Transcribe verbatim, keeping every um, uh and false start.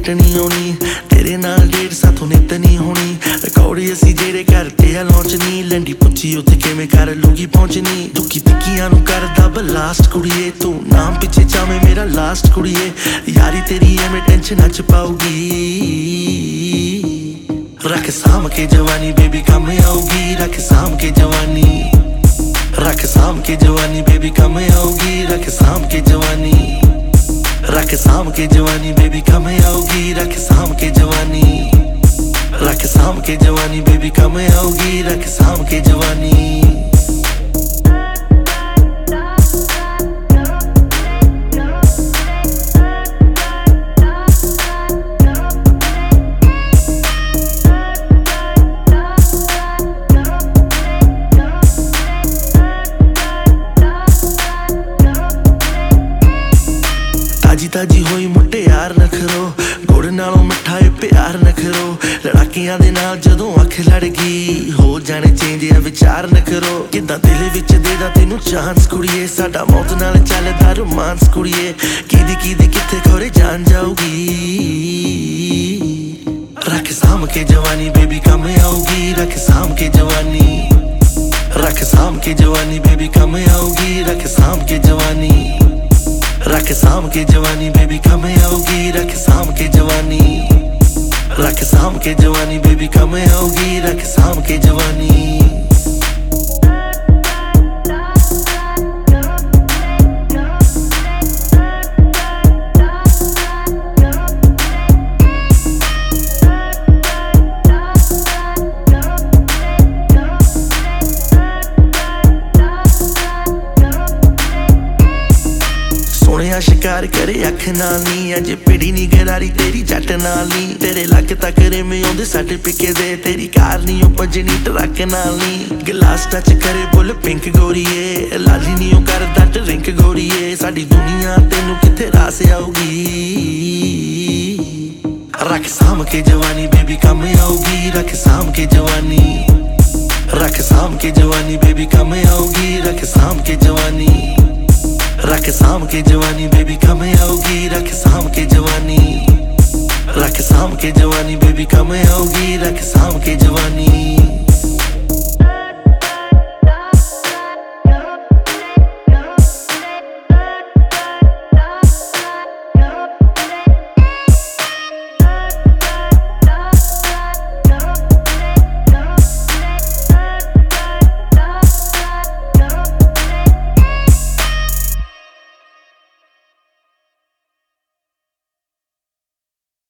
date नहीं होनी तेरे नाल डेट साथों नित नहीं होनी रिकॉर्ड असी जेड़े करते आ लॉन्च नहीं लंडी पुछी उत्थे किवें कर लूगी पहुंचनी दुखी तिक्कियां नूं करदा बलास्ट कुड़िए तू नाम पिछे चावे मेरा लास्ट कुड़िए यारी तेरी एवें टेंशन च पाऊगी रख साम के जवानी बेबी कम आऊगी रख साम के जवानी रख साम के जवानी बेबी कम आऊगी रख साम के जवानी रख साम के जवानी बेबी कम आऊगी रख साम के जवानी रख साम के जवानी बेबी कम आऊगी रख साम के जवानी ताजी ताजी होई मुटियार न करो गुड़ नालों मिठा ए प्यार न करो लड़ाकियां दे नाल जदों अख लड़ गई हो जाने चेंज या विचार न करो किदां दिल विच देदा तैनूं चांस कुड़िए साडा मौत नाल चलदा रोमांस कुड़िए कीदी कीदी किथे खोरे जान जाऊगी रख साम के जवानी बेबी कम आऊगी रख साम के जवानी रख साम के जवानी बेबी कम आऊगी रख साम के जवानी रख साम के जवानी बेबी कम आऊगी रख साम के जवानी रख साम के जवानी बेबी कम आऊगी रख साम के जवानी सोनिया शिकार करे अख नाल नी अज पिड़ी नी गरारी तेरी जट नाल नी तेरे लक तक रेमे आउंदे साडे पिके दे तेरी कार नी ओ भजनी ट्रक नाल नी गिलास टच करे बुल पिंक गोरीए लाली नी ओ करदा ड्रिंक गोरीए साडी दुनिया तेनू किथे रास आऊगी रख साम के जवानी बेबी कम आऊगी रख साम के जवानी रख साम के जवानी बेबी कम आऊगी रख साम के जवानी रख साम के जवानी बेबी कम आऊगी रख साम के जवानी रख साम के जवानी बेबी कम आऊगी रख साम के जवानी